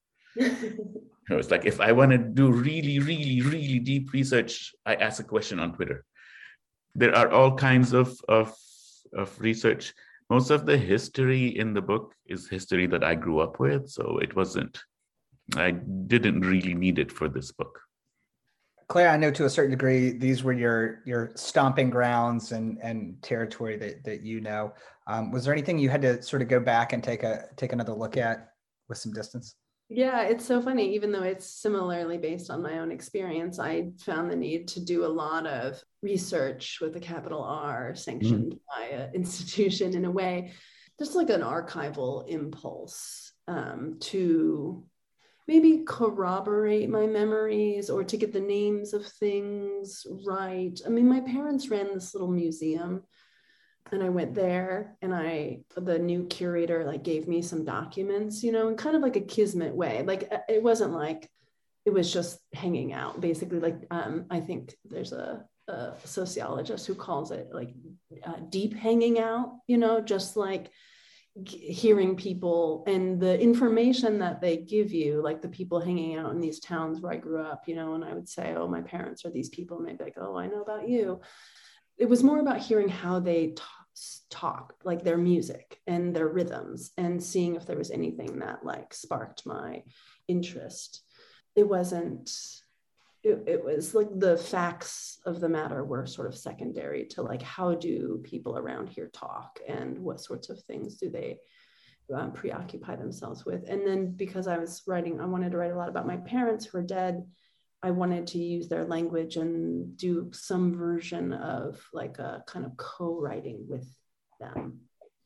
You know, it's like, if I want to do really, really, really deep research, I ask a question on Twitter. There are all kinds of, of, of research. Most of the history in the book is history that I grew up with. So it wasn't, I didn't really need it for this book. Claire, I know to a certain degree, these were your your stomping grounds and, and territory that, that you know. Um, was there anything you had to sort of go back and take a take another look at with some distance? Yeah, it's so funny. Even though it's similarly based on my own experience, I found the need to do a lot of research with a capital R, sanctioned mm. by an institution in a way, just like an archival impulse um, to maybe corroborate my memories or to get the names of things right. I mean, my parents ran this little museum and I went there, and I, the new curator like gave me some documents, you know, in kind of like a kismet way. Like it wasn't like, it was just hanging out basically. Like, um, I think there's a, a sociologist who calls it like uh, deep hanging out, you know, just like hearing people and the information that they give you, like the people hanging out in these towns where I grew up, you know, and I would say, oh, my parents are these people, and they'd be like, oh, I know about you. It was more about hearing how they talk, talk, like their music and their rhythms, and seeing if there was anything that like sparked my interest. It wasn't, it, it was like the facts of the matter were sort of secondary to like, how do people around here talk, and what sorts of things do they um, preoccupy themselves with. And then because I was writing, I wanted to write a lot about my parents who are dead, I wanted to use their language and do some version of like a kind of co-writing with them.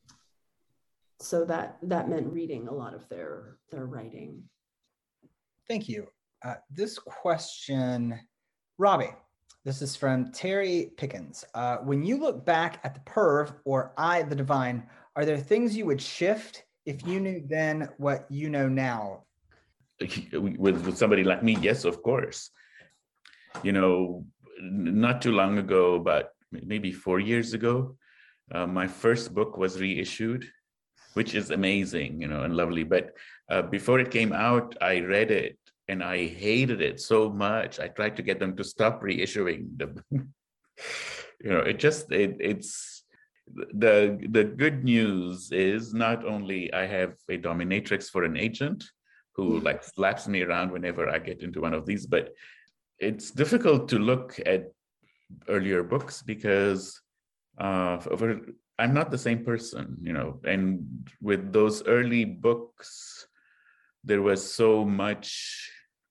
So that that meant reading a lot of their their writing. Thank you. Uh, this question, Robbie, this is from Terry Pickens. Uh, when you look back at the Perv or I, the Divine, are there things you would shift if you knew then what you know now? With, with somebody like me, yes, of course. You know, not too long ago, about maybe four years ago, uh, my first book was reissued, which is amazing, you know, and lovely. But uh, before it came out, I read it and I hated it so much. I tried to get them to stop reissuing them. You know, it just, it, it's, the, the good news is not only I have a dominatrix for an agent who like slaps me around whenever I get into one of these, but it's difficult to look at earlier books because uh, for, I'm not the same person, you know, and with those early books, there was so much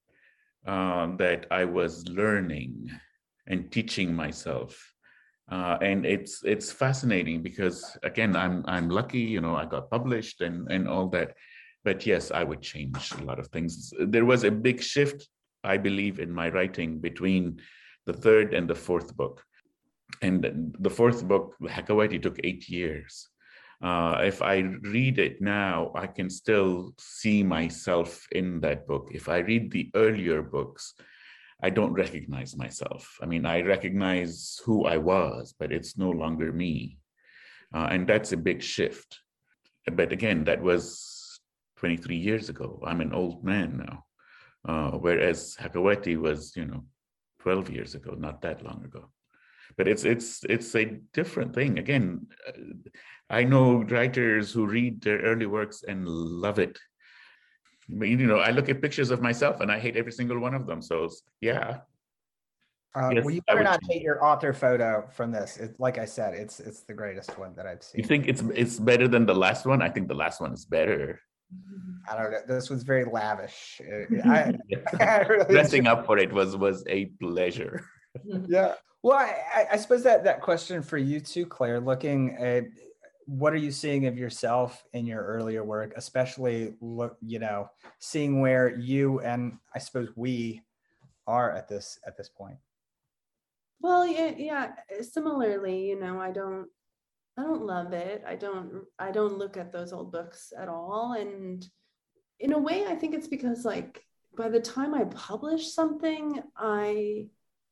uh, that I was learning and teaching myself. Uh, and it's it's fascinating because, again, I'm I'm lucky, you know, I got published and, and all that. But yes, I would change a lot of things. There was a big shift, I believe, in my writing between the third and the fourth book. And the fourth book, Hakawati, took eight years. Uh, if I read it now, I can still see myself in that book. If I read the earlier books, I don't recognize myself. I mean, I recognize who I was, but it's no longer me. Uh, and that's a big shift. But again, that was twenty-three years ago. I'm an old man now. Uh, whereas Hakawati was, you know, twelve years ago, not that long ago. But it's it's it's a different thing. Again, I know writers who read their early works and love it. But, you know, I look at pictures of myself and I hate every single one of them. So yeah. Uh, yes, well, you better not hate your author photo from this. It, like I said, it's it's the greatest one that I've seen. You think it's it's better than the last one? I think the last one is better. I don't know. This was very lavish. I, I really Dressing up for it was was a pleasure. Yeah. Well, I, I suppose that that question for you too, Claire, looking at what are you seeing of yourself in your earlier work, especially look, you know, seeing where you and I suppose we are at this at this point. Well, yeah, yeah. Similarly, you know, I don't I don't love it. I don't I don't look at those old books at all. And in a way, I think it's because like by the time I publish something, I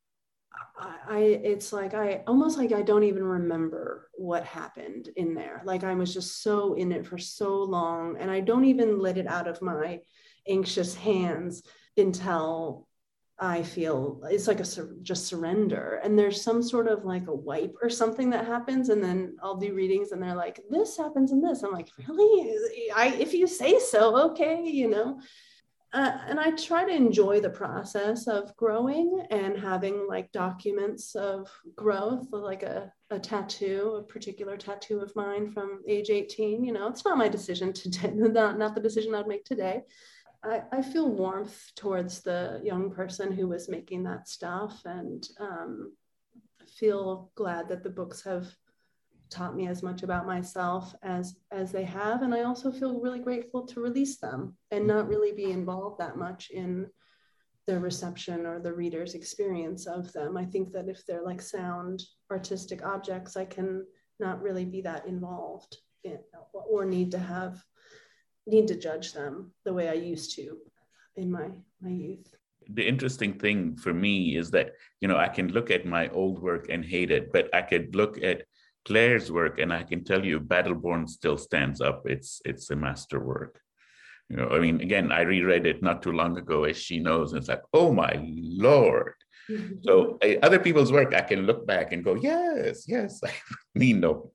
I, it's like, I almost like, I don't even remember what happened in there. Like I was just so in it for so long, and I don't even let it out of my anxious hands until I feel it's like a just surrender. And there's some sort of like a wipe or something that happens. And then I'll do readings and they're like, this happens in this. I'm like, really? I, if you say so, okay, you know? Uh, and I try to enjoy the process of growing and having like documents of growth, like a, a tattoo, a particular tattoo of mine from age eighteen. You know, it's not my decision today, not, not the decision I'd make today. I, I feel warmth towards the young person who was making that stuff, and um, feel glad that the books have taught me as much about myself as as they have. And I also feel really grateful to release them and not really be involved that much in the reception or the reader's experience of them. I think that if they're like sound artistic objects, I can not really be that involved in, or need to have, need to judge them the way I used to in my, my youth. The interesting thing for me is that, you know, I can look at my old work and hate it, but I could look at Claire's work and I can tell you Battleborn still stands up. It's it's a masterwork. You know, I mean, again, I reread it not too long ago, as she knows, and it's like, oh my Lord. So uh, other people's work, I can look back and go, yes, yes, I mean, no.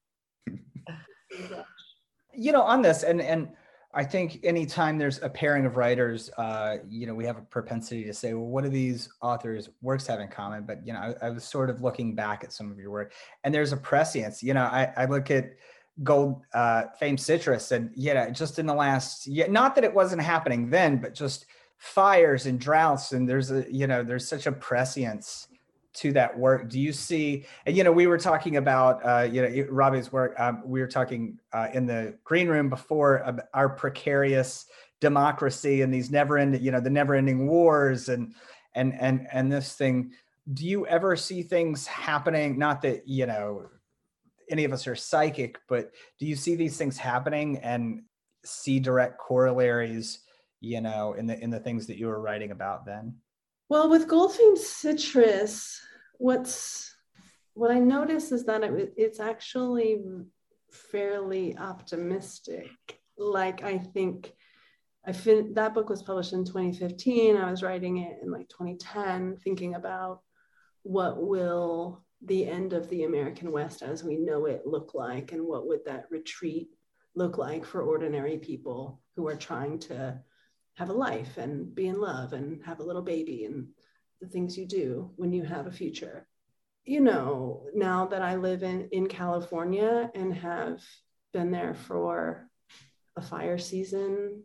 You know, on this, and and I think anytime there's a pairing of writers, uh, you know, we have a propensity to say, well, what do these authors' works have in common? But, you know, I, I was sort of looking back at some of your work, and there's a prescience. You know, I, I look at Gold uh, Fame Citrus, and, you know, just in the last year, not that it wasn't happening then, but just fires and droughts, and there's a, you know, there's such a prescience to that work. Do you see, and, you know, we were talking about, uh, you know, Robbie's work. Um, we were talking uh, in the green room before about our precarious democracy and these never ending, you know, the never ending wars and, and, and, and this thing. Do you ever see things happening? Not that, you know, any of us are psychic, but do you see these things happening and see direct corollaries, you know, in the, in the things that you were writing about then? Well, with Gold Fame Citrus, what's what I notice is that it, it's actually fairly optimistic. Like, I think I fin- that book was published in twenty fifteen. I was writing it in like twenty ten, thinking about what will the end of the American West as we know it look like, and what would that retreat look like for ordinary people who are trying to have a life and be in love and have a little baby and the things you do when you have a future. You know, now that I live in, in California and have been there for a fire season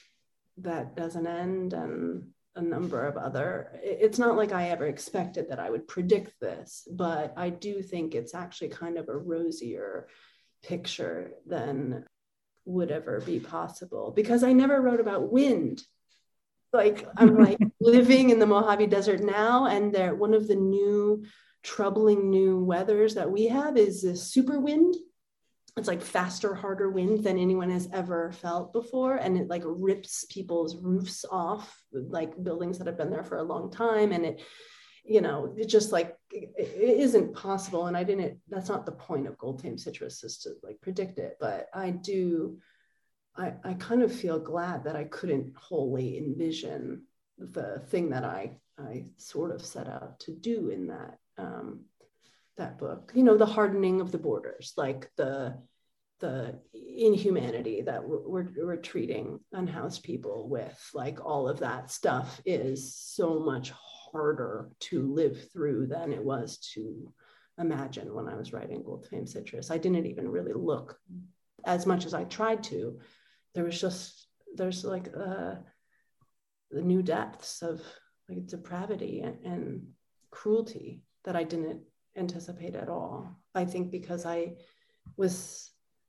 that doesn't end and a number of other, it's not like I ever expected that I would predict this, but I do think it's actually kind of a rosier picture than would ever be possible, because I never wrote about wind. Like, I'm like living in the Mojave Desert now, and there, one of the new troubling new weathers that we have is this super wind. It's like faster, harder wind than anyone has ever felt before, and it like rips people's roofs off, like buildings that have been there for a long time, and it, you know, it just like, it, it isn't possible. And I didn't, that's not the point of Gold Fame Citrus, is to like predict it. But I do, I, I kind of feel glad that I couldn't wholly envision the thing that I, I sort of set out to do in that, um, that book, you know, the hardening of the borders, like the, the inhumanity that we're, we're, we're treating unhoused people with, like all of that stuff is so much harder to live through than it was to imagine when I was writing Gold Fame Citrus. I didn't even really look as much as I tried to. There was just, there's like uh, the new depths of like depravity and, and cruelty that I didn't anticipate at all. I think because I was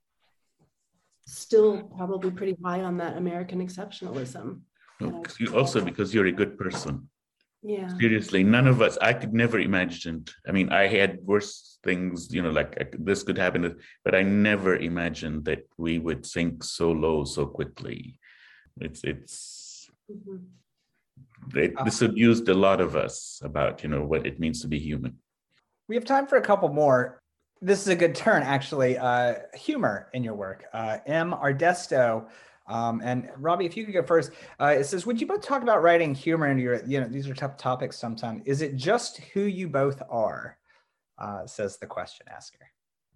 still probably pretty high on that American exceptionalism. No, you also because you're a good person. Yeah. Seriously, none of us, I could never imagine. I mean, I had worse things, you know, like this could happen, but I never imagined that we would sink so low so quickly. It's, it's, mm-hmm. it, this abused a lot of us about, you know, what it means to be human. We have time for a couple more. This is a good turn, actually. Uh, humor in your work. Uh, M. Ardesto. Um, and Robbie, if you could go first, uh, it says, would you both talk about writing humor into your, you know, these are tough topics sometimes. Is it just who you both are? Uh, says the question asker.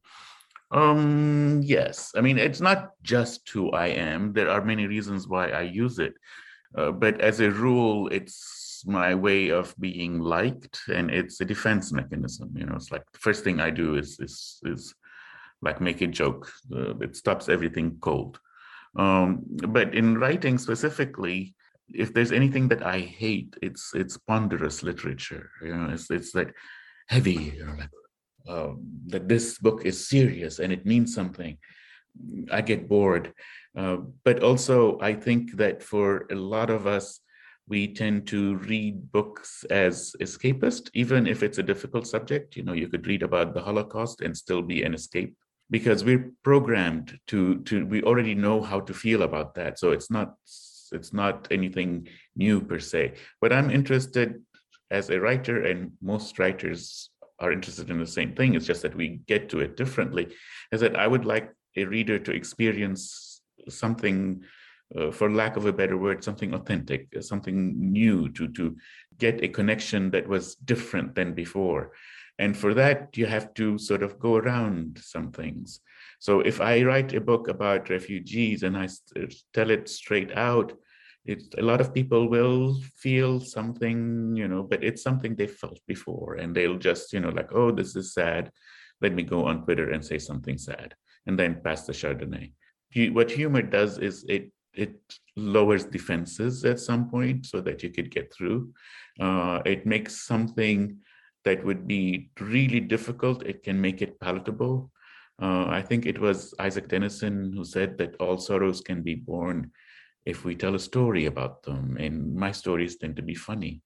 Um, yes. I mean, it's not just who I am. There are many reasons why I use it. Uh, but as a rule, it's my way of being liked, and it's a defense mechanism. You know, it's like the first thing I do is, is, is like make a joke. Uh, it stops everything cold. Um, but in writing specifically, if there's anything that I hate, it's it's ponderous literature. You know, it's it's like heavy, you know, like um, that this book is serious and it means something. I get bored. Uh, but also, I think that for a lot of us, we tend to read books as escapist, even if it's a difficult subject. You know, you could read about the Holocaust and still be an escape. because we're programmed to to we already know how to feel about that. So it's not it's not anything new per se. But I'm interested as a writer, and most writers are interested in the same thing. It's just that we get to it differently. Is that I would like a reader to experience something, uh, for lack of a better word, something authentic, something new, to to get a connection that was different than before. And for that, you have to sort of go around some things. So if I write a book about refugees and I tell it straight out, it's, a lot of people will feel something, you know, but it's something they felt before, and they'll just, you know, like, oh, this is sad. Let me go on Twitter and say something sad, and then pass the Chardonnay. What humor does is it it lowers defenses at some point so that you could get through. Uh, it makes something that would be really difficult, it can make it palatable. Uh, I think it was Isaac Dennison who said that all sorrows can be born if we tell a story about them, and my stories tend to be funny.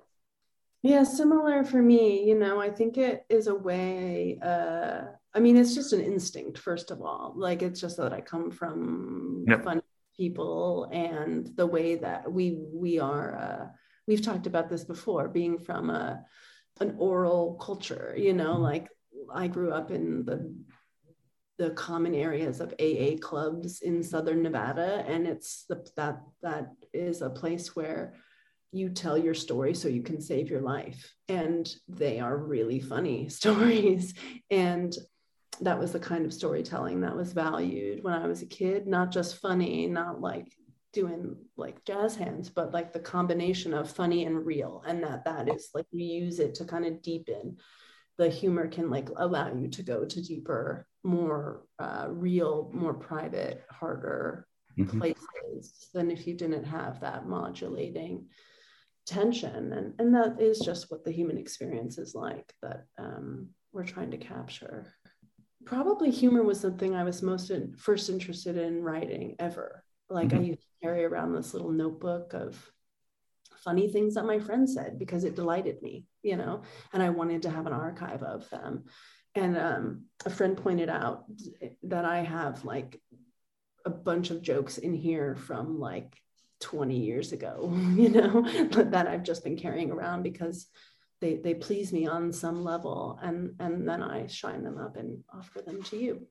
Yeah, similar for me. You know, I think it is a way, uh, I mean, it's just an instinct, first of all. Like, it's just that I come from Yep. funny people, and the way that we we are, uh, we've talked about this before, being from a an oral culture, you know, like I grew up in the the common areas of A A clubs in Southern Nevada. And it's the, that, that is a place where you tell your story so you can save your life. And they are really funny stories. And that was the kind of storytelling that was valued when I was a kid, not just funny, not like doing like jazz hands, but like the combination of funny and real. And that that is like, we use it to kind of deepen. The humor can like allow you to go to deeper, more uh, real, more private, harder mm-hmm. places than if you didn't have that modulating tension. And, and that is just what the human experience is like, that um, we're trying to capture. Probably humor was something I was most in, first interested in writing ever. Like mm-hmm. I used to carry around this little notebook of funny things that my friends said because it delighted me, you know, and I wanted to have an archive of them. And um, a friend pointed out that I have like a bunch of jokes in here from like twenty years ago, you know, that I've just been carrying around because they they please me on some level. And, and then I shine them up and offer them to you.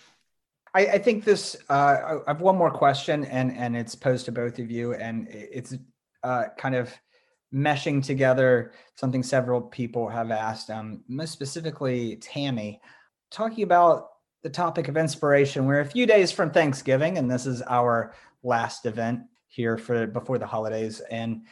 I, I think this, uh, I have one more question, and, and it's posed to both of you, and it's uh, kind of meshing together something several people have asked, um, most specifically Tammy, talking about the topic of inspiration. We're a few days from Thanksgiving, and this is our last event here for before the holidays. And,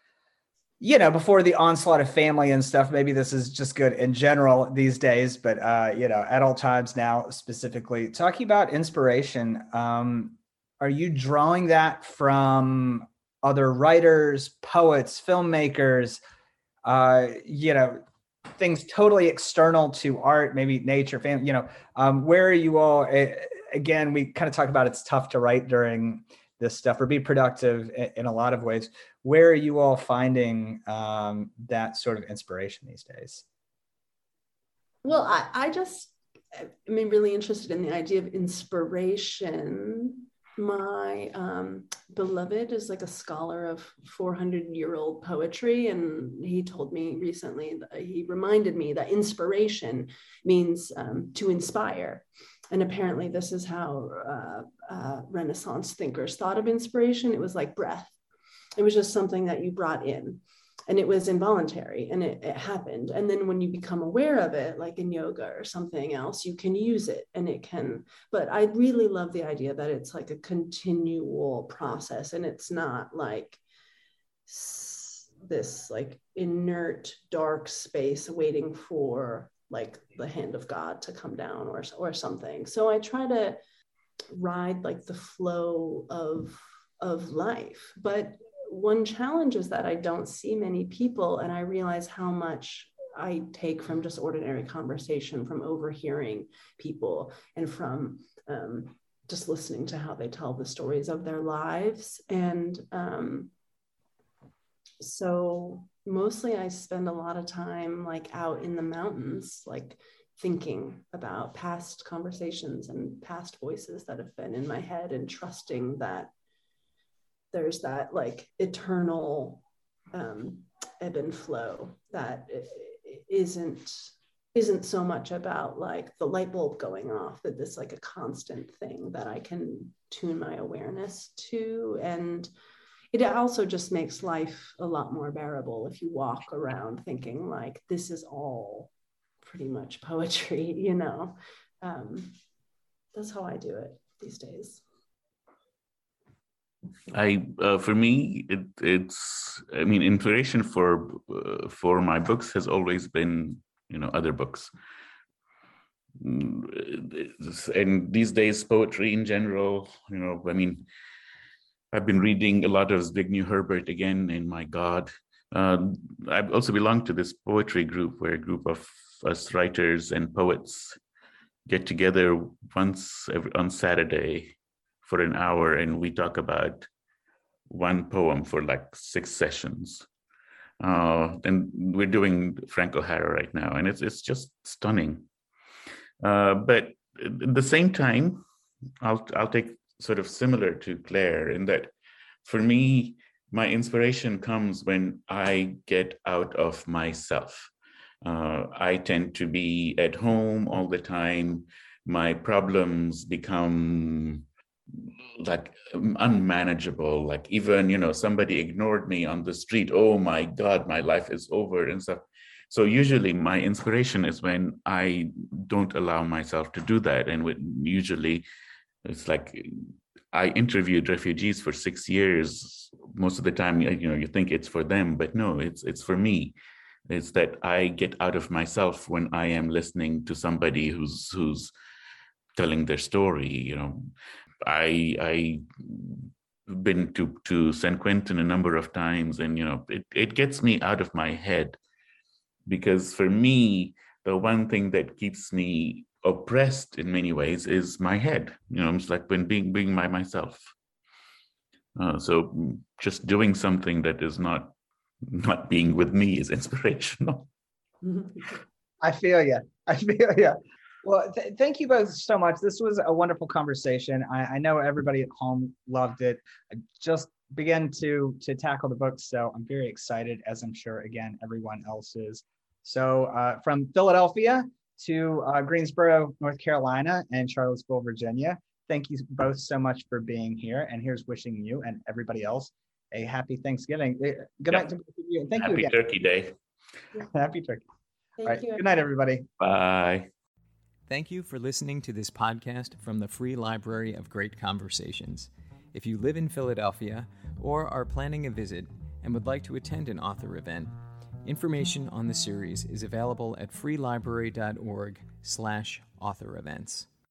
you know, before the onslaught of family and stuff, maybe this is just good in general these days, but, uh, you know, at all times now, specifically talking about inspiration. Um, are you drawing that from other writers, poets, filmmakers, uh, you know, things totally external to art, maybe nature, family, you know, um, where are you all, again, we kind of talk about it's tough to write during this stuff or be productive in, in a lot of ways. Where are you all finding um, that sort of inspiration these days? Well, I, I just, I mean, really interested in the idea of inspiration. My um, beloved is like a scholar of four hundred year old poetry. And he told me recently, that he reminded me that inspiration means um, to inspire. And apparently this is how uh, uh, Renaissance thinkers thought of inspiration. It was like breath. It was just something that you brought in. And it was involuntary, and it, it happened. And then when you become aware of it, like in yoga or something else, you can use it, and it can, but I really love the idea that it's like a continual process, and it's not like this like inert, dark space waiting for like the hand of God to come down or, or something. So I try to ride like the flow of, of life, but one challenge is that I don't see many people, and I realize how much I take from just ordinary conversation, from overhearing people, and from um, just listening to how they tell the stories of their lives. And um, so mostly I spend a lot of time like out in the mountains, like thinking about past conversations and past voices that have been in my head, and trusting that there's that like eternal um, ebb and flow that isn't isn't so much about like the light bulb going off, that this like a constant thing that I can tune my awareness to. And it also just makes life a lot more bearable if you walk around thinking like this is all pretty much poetry, you know. Um, that's how I do it these days. I, uh, for me, it, it's, I mean, inspiration for uh, for my books has always been, you know, other books. And these days, poetry in general, you know, I mean, I've been reading a lot of Zbigniew Herbert again, and my God. Uh, I also belong to this poetry group where a group of us writers and poets get together once every, on Saturday for an hour, and we talk about one poem for like six sessions. Uh, and we're doing Frank O'Hara right now, and it's it's just stunning. Uh, but at the same time, I'll I'll take sort of similar to Claire in that, for me, my inspiration comes when I get out of myself. Uh, I tend to be at home all the time. My problems become like unmanageable. Like even, you know, somebody ignored me on the street. Oh my God, my life is over and stuff. So usually my inspiration is when I don't allow myself to do that. And with, usually it's like I interviewed refugees for six years. Most of the time, you know, you think it's for them, but no, it's it's for me. It's that I get out of myself when I am listening to somebody who's who's telling their story. You know, I I been to to San Quentin a number of times, and you know, it it gets me out of my head, because for me, the one thing that keeps me oppressed in many ways is my head. You know, it's like when being being my myself. Uh, so just doing something that is not not being with me is inspirational. I feel you. I feel you. Well, th- thank you both so much. This was a wonderful conversation. I, I know everybody at home loved it. I just began to to tackle the book, so I'm very excited, as I'm sure, again, everyone else is. So uh, from Philadelphia to uh, Greensboro, North Carolina, and Charlottesville, Virginia, thank you both so much for being here. And here's wishing you and everybody else a happy Thanksgiving. Good night to both of you. And thank Happy you again. Turkey Day. Happy Turkey. Thank All right. you. Good night, everybody. Bye. Thank you for listening to this podcast from the Free Library of Great Conversations. If you live in Philadelphia or are planning a visit and would like to attend an author event, information on the series is available at freelibrary dot org slash author events.